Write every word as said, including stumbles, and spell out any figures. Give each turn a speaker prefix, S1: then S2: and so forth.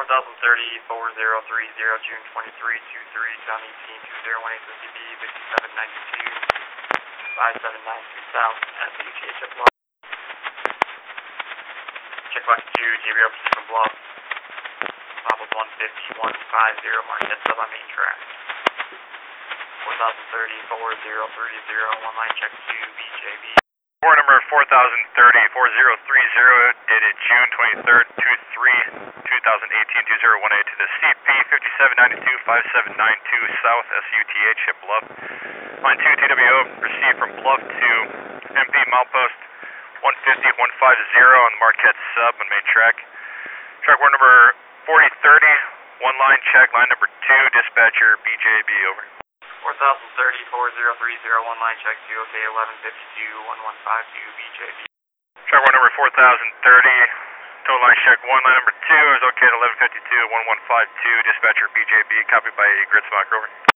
S1: thousand thirty, four zero three zero, June twenty-three, two three, John eighteen, two zero one eight, C B, fifty-seven ninety-two, five seven nine two South, S U T H Bluff. Checkbox two, J B R Pacific Bluff. Top of one fifty, one five zero, Marquette sub on main track. four thousand thirty, four zero three zero, one line check two, B J B.
S2: War number four thousand thirty, four zero three zero, dated June twenty-third, two three, two thousand eighteen, two zero one eight to the C P fifty-seven ninety-two, five seven nine two South, S U T H, hit Bluff. Line two, T W O, received from Bluff to M P Milepost one fifty, one fifty on the Marquette sub on main track. Track war number forty thirty, one line check, line number two, dispatcher B J B, over.
S1: four thousand thirty, four zero three zero, one line check two, okay, eleven fifty-two, one one five two, B J B.
S2: Track war number four thousand thirty, total line check one, line number two is okay at eleven fifty-two, one one five two, dispatcher B J B, copied by Gritzmock, over.